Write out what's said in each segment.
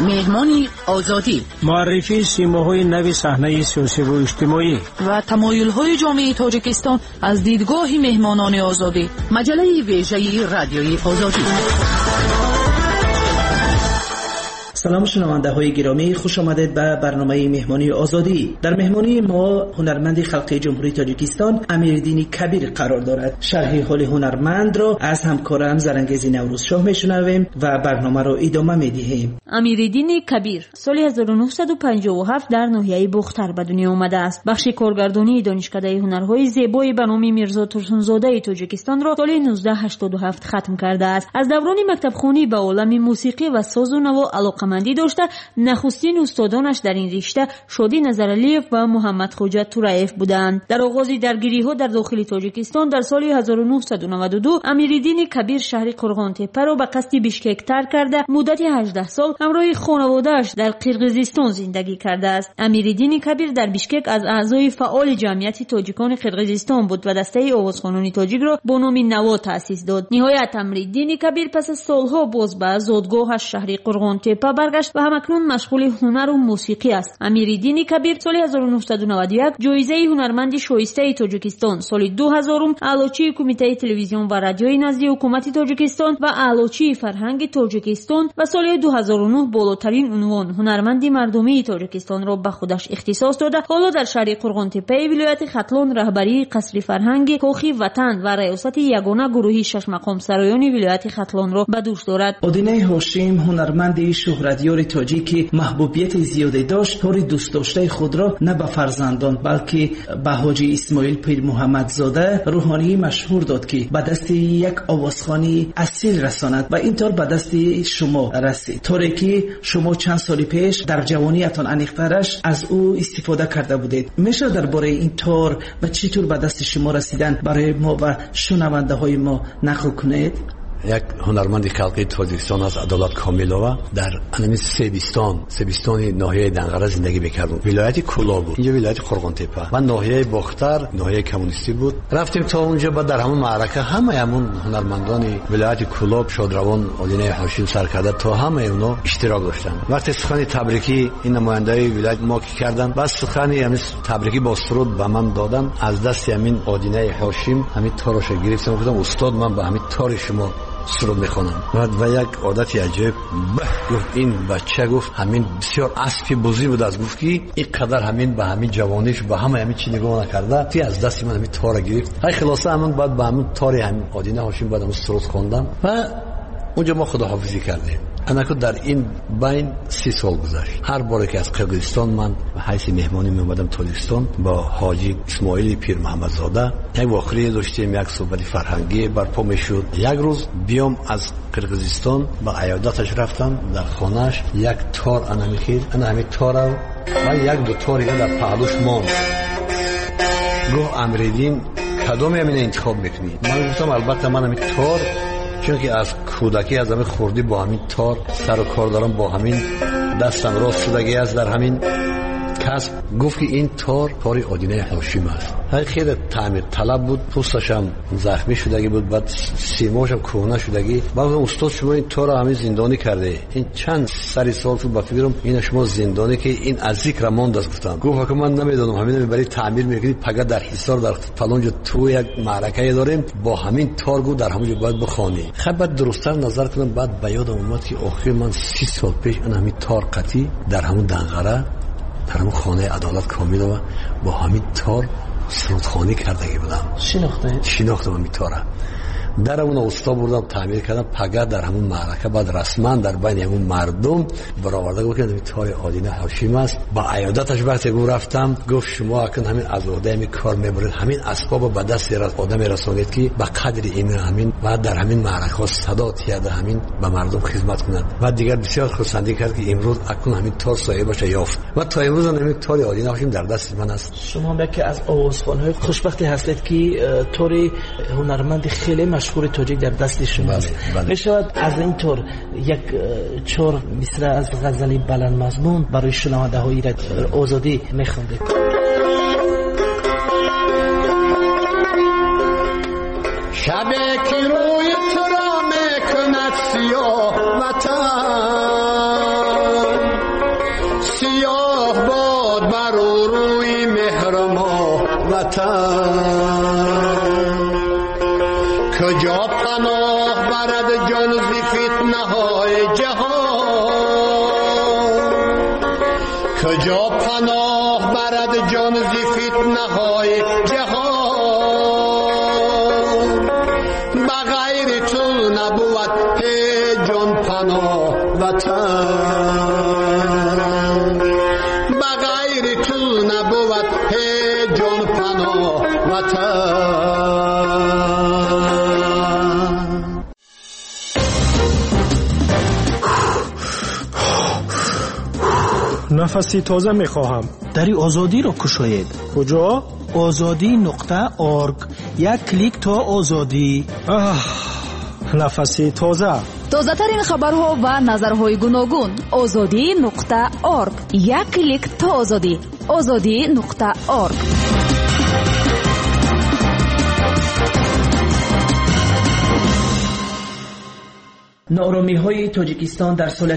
مهمانی آزادی، معرفی سیماهای نو صحنه سیاسی و اجتماعی و تمایل‌های جامعه تاجیکستان از دیدگاه مهمانان آزادی. مجله ویژه رادیوی آزادی. سلام شنونده های گرامی، خوش آمدید به برنامه مهمانی آزادی. در مهمانی ما هنرمند خلقی جمهوری تاجیکستان امیرالدین کبیر قرار دارد. شرح حال هنرمند را از همکارم زرنگیز نوروز شاه میشنویم و برنامه را ادامه میدهیم. امیرالدین کبیر سال 1957 در ناحیه بختر به دنیا آمده است. بخش کارگردانی دانشکده هنرهای زیبای به نام میرزا ترسونزاده تاجیکستان را سال 1987 ختم کرده است. از دوران مکتبخوانی به عالم موسیقی و ساز و نوا علاقه‌مندی داشته. نخستین استادانش در این رشته شادی نظرعلیف و محمد خوجا تورایف بودند. در آغاز درگیری‌ها در داخل تاجیکستان در سال 1992 امیرالدین کبیر شهر قرغان تپه را به قصد بیشکک ترک کرده مدت 18 سال همراه خانواده‌اش در قرقیزستان زندگی کرده است. امیرالدین کبیر در بیشکک از اعضای فعال جمعیت تاجیکان قرقیزستان بود و دسته آوازخوانان تاجیک را با نام نوا تأسیس داد. نهایت امیرالدین کبیر پس از سالها باز به زادگاهش شهر قرغان تپه برگشت و همکنون مشغول هنر و موسیقی است. امیرالدین کبیر سال 1991 جایزه هنرمند شایسته تاجیکستان، سال 2000 اعلاچی کمیته تلویزیون و رادیوی نزد حکومت تاجیکستان و اعلاچی فرهنگ تاجیکستان و سال 2009 بالاترین عنوان هنرمند مردمی تاجیکستان را به خودش اختصاص داده. حالا در شهر قرغان تپه ولایت ختلان رهبری قصر فرهنگ کاخی وطن و ریاست یگانه گروهی شش مقام سرایان ولایت ختلان را به دوش دارد. آدینه هاشم هنرمند شهرتیار تاجیکی محبوبیت زیادی داشت. طور دوست داشته خود را نه به فرزندان بلکه به حاجی اسماعیل پیر محمد زاده روحانی مشهور داد که به دست یک آوازخوانی اصیل رساند و اینطور به دست شما رسید. طوری که شما چند سال پیش در جوانیتان انیقترش از او استفاده کرده بودید. میشه درباره این طور و چطور به دست شما رسیدن برای ما و شنونده های ما نقل کنید؟ یک هنرمند خلقی تاجیکستان از عدالت کاملова در انمی سبیستان ناحیه دنقره زندگی میکردم. ولایت کولا بود، اینجا ولایت قرغان تپه و ناحیه بختر ناحیه کمونیستی بود. رفتیم تا اونجا بعد در همون معرکه همون هنرمندان ولایت کولا شادروان آدینه هاشم سرکرده تا همه اونا اشتراک داشتن. وقتی سخن تبریکی این نمایندای ولایت ما کی کردن، بس سخن همین تبریکی با سرود به من دادن. از دست همین آدینه هاشم همین تارش گرفتم، گفتم استاد من به همین تار شما سرود میخونم. و یک عادتی عجیب گفت این بچه، گفت همین بسیار اسبی بزرگ بود، از گفت که این قدر همین به همین جوانیش به همین چی نگاه نکرده تی از دست من همین تار گرفت. های خلاصه همون بعد به همین تار همین آدینه هاشم بعد همون سرود خوندم و اونجا ما خداحافظی کردیم. انا که در این بین 30 سال گذشت. هر باری که از قرقیزستان من به حیث مهمانی می اومدم تاجیکستان با حاجی اسماعیل پیر محمد زاده یک واقعه داشتیم، یک صحبت فرهنگی برپا میشد. یک روز بیام از قرقیزستان با عیادتش رفتم در خانهش، یک تار انا میخید، انا همین تار و یک دو تاری در پهلوش ماند. گفت امیرالدین کدوم همین انتخاب میکنی؟ من گفتم البته من همین تار، چون که از کودکی از همین خوردی با همین تار سر و کار دارم، با همین دستم راست شدگی است در همین کسب. گفت که این تار آدینه هاشم است. خیلی تعمیر طلب بود، پوستش هم زخمی شدگی بود، بعد سیماش هم کهنه شدگی. بعد استاد شما این تار همین زندانی کرده، این چند سری سال تو با فکرم این شما زندانی که این از ذکر ماند است. گفتم گفت که من نمیدونم، همین برای تعمیر میکنید پگه در حصار در فلان جا تو یک معرکه داریم با همین تار گو در همونجا باید بخوانی. خب بعد درست‌تر نظر کردم، بعد به یادم اومد که آخر من 30 سال پیش اون همین تار قطی در همون دنقره در همون خانه عدالت کاملova با همین تار سرودخوانی کردگی بودم. شناختم همین تاره. در اون استاد بردم تعمیر کردم پگه در همون معرکه. بعد رسما در بین همون مردم برآورده گفتم این تار آدینه هاشم است. با عیادتش وقتی رفتم گفت شما اکنون همین از عهده همین کار میبرید، همین اسباب به دست آدم رسانید که به قدر این همین و در همین معرکه صدا تیاده همین به مردم خدمت کند. و دیگر بسیار خرسندی کرد که امروز اکنون همین تار صاحبش یافت و تا امروز همین تار آدینه هاشم در دست من است. شما یکی از آوازخوان‌های خوشبختی هستید که تار هنرمند خیلی مشهور تاجیک در دست شما است. میشود از این طور یک چور مثل از غزلی بلند مضمون برای شنونده های آزادی میخوندید؟ شبه که روی تو را میکند سیاه وطن، وطن کجا پناه برد جان ز فتنه های جهان کجا پناه برد جان ز فتنه های جهان بغیر تو نبود جان پناه وطن بغیر تو نبود جان پناه وطن نفسی تازه میخواهم. دری آزادی را کشاید. کجا؟ azadi.org. یک کلیک تا آزادی. نفسی تازه. تازه ترین خبرها و نظرهای گوناگون. azadi.org. یک کلیک تا آزادی. azadi.org. نارامی های تاجیکستان در سال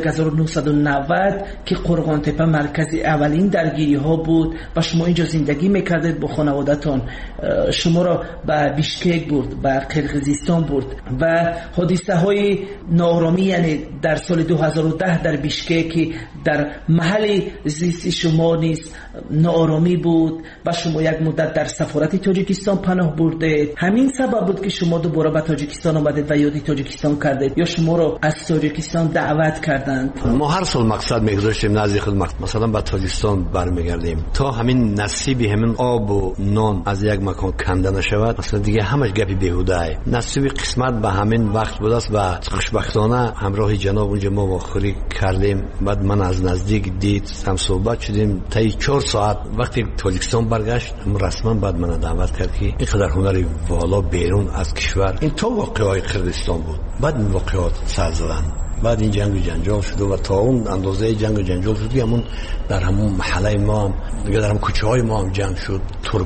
1990 که قرغان تپه مرکز اولین درگیری ها بود و شما اینجا زندگی میکردید با خانوادتان، شما را به بیشکک برد، به قرقیزستان برد و حادثه های نارامی، یعنی در سال 2010 در بیشکک در محل زیست شما نیز نارامی بود و شما یک مدت در سفارت تاجیکستان پناه بردید. همین سبب بود که شما دوباره به تاجیکستان آمدید و یاد تاجیکستان کردید یا شما را از تاجیکستان دعوت کردند؟ ما هر سال مقصد میگذاشتیم نزدیک خود مثلا به تاجیکستان برمیگردیم تا همین نصیبی همین آب و نان از یک مکان کنده نشود. مثلا دیگه همش گپی بیهوده ای. نصیب قسمت به همین وقت بود است و خوشبختانه همراه جناب اونجا ما واخوری کردیم. بعد من از نزدیک دید، هم صحبت شدیم تا 4 ساعت. وقتی تاجیکستان برگشت رسما بعد من دعوت کرد که اینقدر هنری والا بیرون از کشور، این تو واقعای قرقیزستان بود. بعد این واقعات سر زدن. بعد این جنگ و جنجال شد و تا اون اندازه جنگ و جنجال شد که همون در همون محله ما هم دیگه در همون کوچه های ما هم جنگ شد.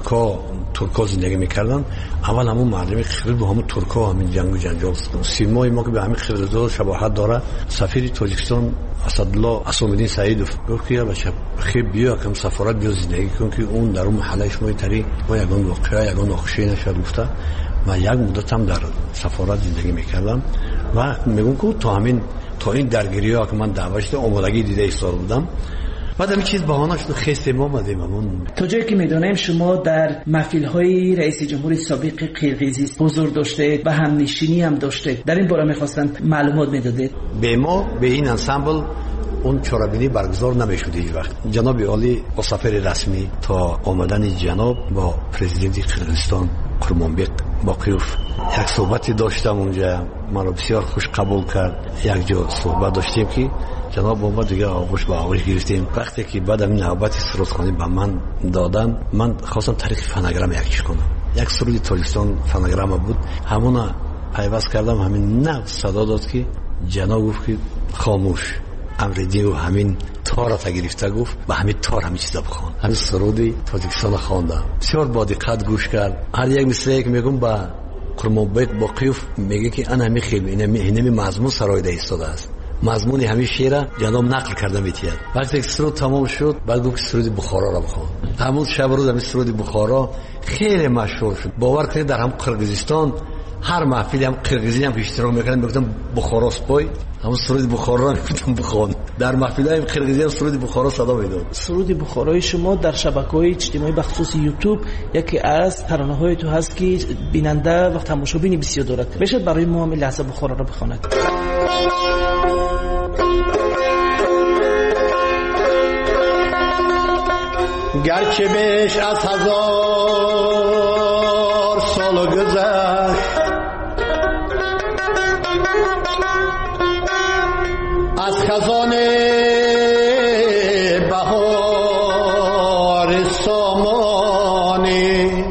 ترکا زندگی میکردن. اول همون مردمی خیلی با همون ترکا همین جنگ و جنجال شد. سیمای ما که به همین خیلی شباهت داره. سفیر تاجیکستان اسدالله اسامالدین سعیدوف گفت که بچه خیلی بیا کم سفارت بیا زندگی کن که اون در اون محله شما تری ما یگان واقعه یگان ناخوشی نشد گفته. من یک مدت هم در سفارت زندگی میکردم و میگم که تا این درگیری ها که من دعوت شده آمادگی دیده ایستاده بودم. بعد همین چیز بهانه شد خسته ما آمدیم. تا جایی که میدونیم شما در محفل های رئیس جمهور سابق قرقیزستان حضور داشته و همنشینی هم داشته. در این باره میخواستم معلومات میدادید. به ما به این انسامبل اون چاره‌بینی برگزار نمیشد هیچ وقت. جناب عالی با سفر رسمی تا آمدن جناب با پرزیدنت قرقیزستان قرمانبک باقیوف یک صحبتی داشتم اونجا. ما رو بسیار خوش قبول کرد. یک جا صحبت داشتیم که جناب اومد دیگه آغوش با آغوش گرفتیم. وقتی که بعد این نوبتی سرودخوانی به من دادن، من خواستم طریق فناگرام یک کنم. یک سرود تاجیکستان فناگرام بود، همون پیوست کردم. همین نه صدا داد که جناب گفت که خاموش امردی و همین تار تا گرفته گفت به همین تار همین چیزا بخوان. همین سرودی تاجیکستان خواندم. بسیار با دقت گوش کرد. هر یک مثلی که میگم با قرمانبک باقیوف میگه که انا همین خیلی اینمی مضمون سرایده ایستاده است. مضمون همین شعر جناب نقل کردم میتید. وقتی سرود تمام شد بعد گفت سرود بخارا را بخوان. همون شب روز همین سرود بخارا خیلی مشهور شد. باور کنید در هم قرقیزستان هر محفلی هم قرقیزی هم اشتراک میکردن میگفتن بخارا سپای، همون سرود بخارا را میگفتن بخوان. در محفلای قرقیزی هم سرود بخارا صدا میداد. سرود بخارای شما در شبکه‌های اجتماعی بخصوص یوتیوب یکی از ترانه‌های تو هست که بیننده و تماشابین بسیار دارد. بشه برای ما هم لحظه بخارا را بخواند. گرچه بیش از 1000 سال گذشت از خزان بهار سامانی،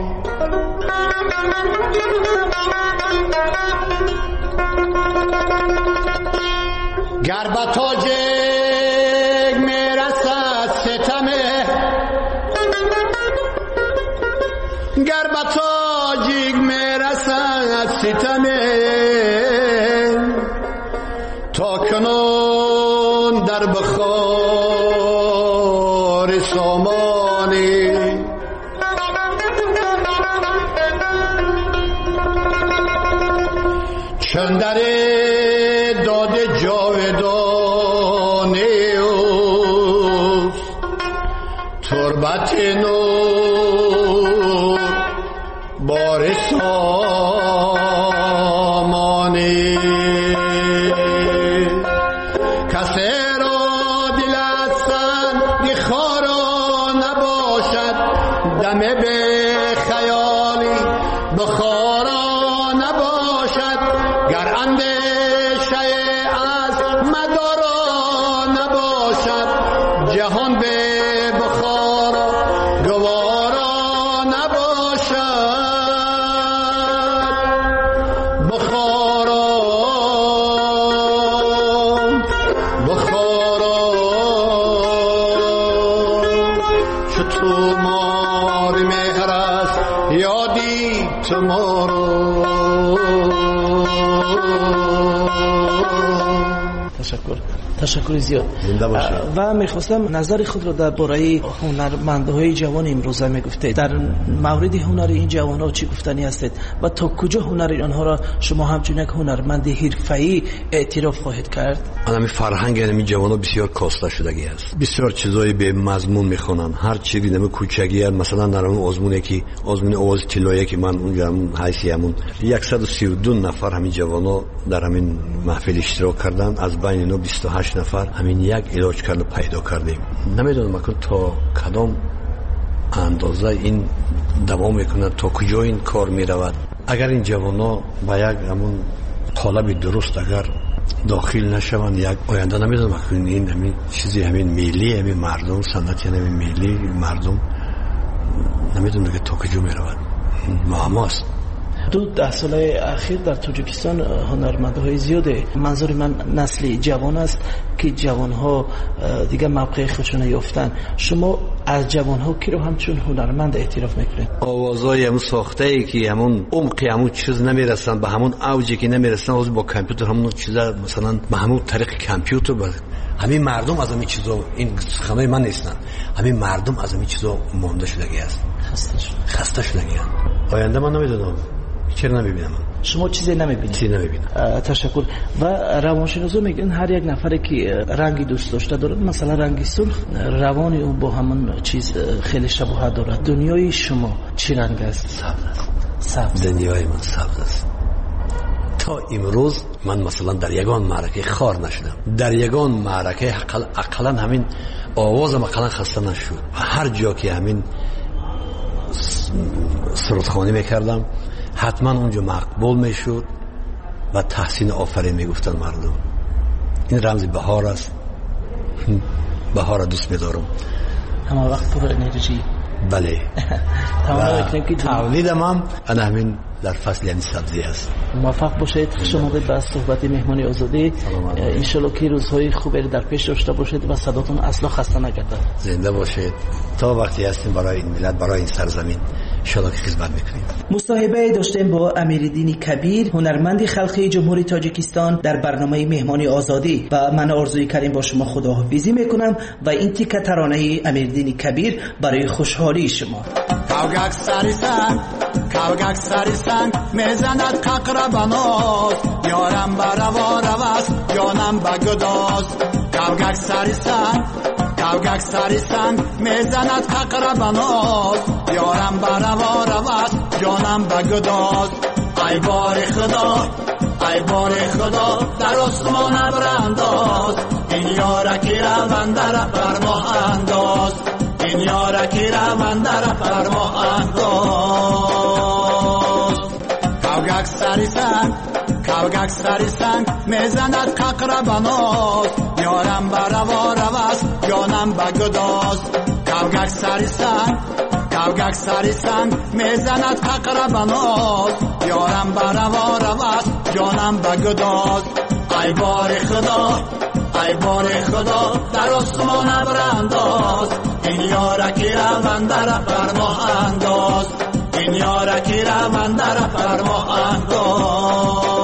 گر به تاج میرسد ستمه، گر به تاجیک میرسد ستمه، تا کنون در بخار سامانی تربت نور بار سامانی کسی را دل از سنگ خارا نباشد دم به خیالی بخارا نباشد گر اندیشه از مدارا نباشد جهان به بخارا گوارا نباشد بخارا بخارا چو تو مار مهر است یادی تو مارو. تشکر زیاد. و میخواستم نظر خود را درباره هنرمندهای جوان امروزه میگفتید. در مورد هنر این جوانها چی گفتنی هستید و تا کجا هنر آنها را شما همچون یک هنرمند حرفه‌ای اعتراف خواهید کرد؟ همین فرهنگ این جوانها بسیار کاسته شدگی است. بسیار چیزای به مضمون میخونن. هر چیزی نمی کوچگی است. مثلا در اون آزمونی که آزمون آواز طلایی که من اونجا حیثیتمون 132 نفر همین جوانها در همین محفل اشتراک کردن. از بین اینا 28 نفر همین یک علاج کرده پیدا کردیم. نمیدونم اکنون تا کدام اندازه این دوام میکنه، تا کجا این کار میرود. اگر این جوانا با یک همون طالب درست اگر داخل نشوند یک آینده نمیدونم اکنون این همین چیزی همین ملی همین مردم سنتی همین ملی مردم نمیدونم که تا کجا میرود. معماست. 10 ساله اخیر در تاجیکستان هنرمندهای زیاده. منظور من نسل جوان است که جوانها دیگه موقع خودشون یافتن. شما از جوانها کی رو همچون هنرمند اعتراف میکنید؟ آوازای همون ساخته ای که همون عمق همون چیز نمیرسن، به همون اوجی که نمیرسن، از با کامپیوتر همون چیزا مثلا به همون طریق کامپیوتر همین مردم از همین چیزا، این سخنای من نیستن، همین مردم از همین چیزا مونده شدگی است، خسته شدگی است. آینده من نمیدونم چرا نمیبینم. شما چیزی نمیبینید؟ چیزی نمیبینم. تشکر. و روانشناسا میگن هر یک نفری که رنگی دوست داشته دارد، مثلا رنگی سرخ، روان او با همون چیز خیلی شباهت دارد. دنیای شما چی رنگ است؟ سبز. دنیای من سبز است. تا امروز من مثلا در یگان معرکه خار نشدم. در یگان معرکه اقلا همین آوازم اقلا خسته نشد. هر جا که همین سرودخوانی میکردم حتما اونجا مقبول میشد و تحسین آفرین میگفتن مردم. این رمز بهار است. بهار دوست میدارم. همه وقت پر انرژی. بله. تولیدم هم همین در فصل یعنی سبزی است. موفق باشید. خوش آمدید به صحبت مهمانی آزادی. انشالله که روزهای خوبی در پیش داشته باشید و صداتون اصلا خسته نگردد. زنده باشید. تا وقتی هستیم برای این ملت، برای این سرزمین انشالله که خدمت میکنیم. مصاحبه داشتیم با امیرالدین کبیر، هنرمند خلقی جمهوری تاجیکستان در برنامه مهمانی آزادی. و من آرزوی کردیم با شما خداحافظی میکنم و این تیکه ترانه امیرالدین کبیر برای خوشحالی شما. کاوگک سری سنگ میزند ققر بناز، یارم بروا روست جانم بگداز. کاوگک سری سنگ میزند ققر بناز، یارم بروا روست جانم بگداز. ای بار خدا در آسمان ابر انداز، این یارکی روان در فرما انداز، این یارکی روان در فرما انداز. کاوگک سری سنگ میزند ققر بناز، یارم بروا روست جانم بگداز. کاوگک سری سنگ میزند ققر بناز، یارم بروا روست جانم بگداز. ای بار خدا در آسمان ابر انداز، این یارکی روان در فرما انداز، این یارکی روان در فرما انداز.